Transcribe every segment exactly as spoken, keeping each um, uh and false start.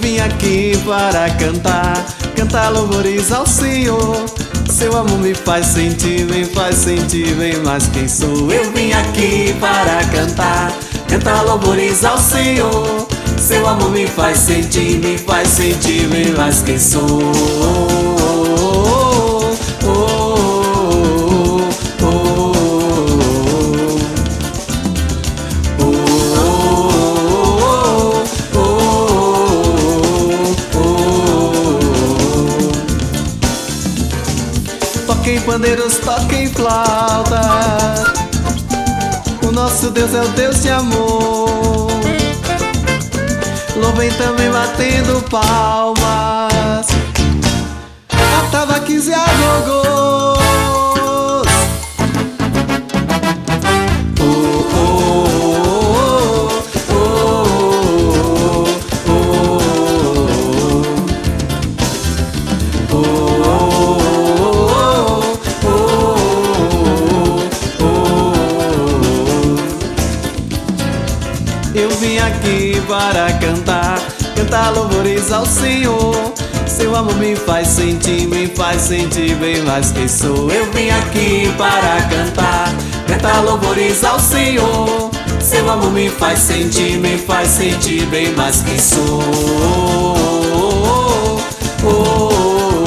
vim aqui para cantar, cantar louvores ao Senhor. Seu amor me faz sentir, me faz sentir bem mais quem sou. Eu vim aqui para cantar, cantar louvores ao Senhor. Seu amor me faz sentir, me faz sentir bem mais quem sou. Toquem pandeiros, toquem flauta. O nosso Deus é o Deus de amor. Louvem também batendo palmas. Atabaques e agogôs. Eu vim aqui para cantar, cantar louvores ao Senhor. Seu amor me faz sentir, me faz sentir bem mais quem sou. Eu vim aqui para cantar, cantar louvores ao Senhor. Seu amor me faz sentir, me faz sentir bem mais quem sou. Oh, oh, oh.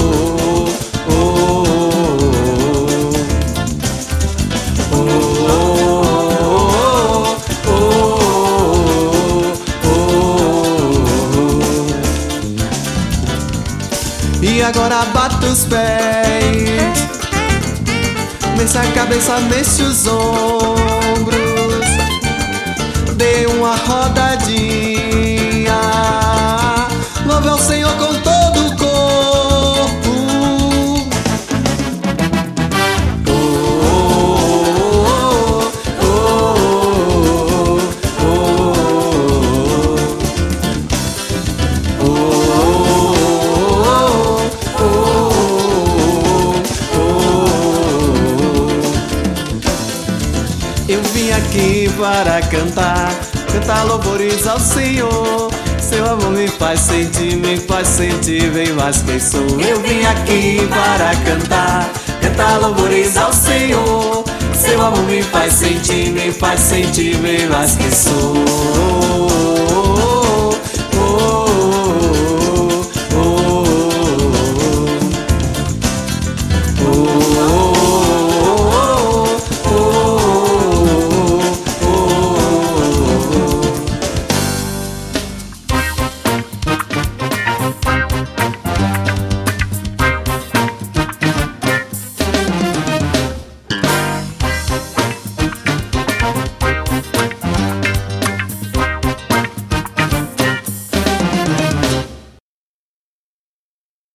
E agora bata os pés, mexe a cabeça, mexe os ombros, dê uma rodadinha, louve ao Senhor com todo o corpo. Eu vim aqui para cantar, cantar louvores ao Senhor. Seu amor me faz sentir, me faz sentir bem mais quem sou. Eu vim aqui para cantar, cantar louvores ao Senhor. Seu amor me faz sentir, me faz sentir bem mais quem sou.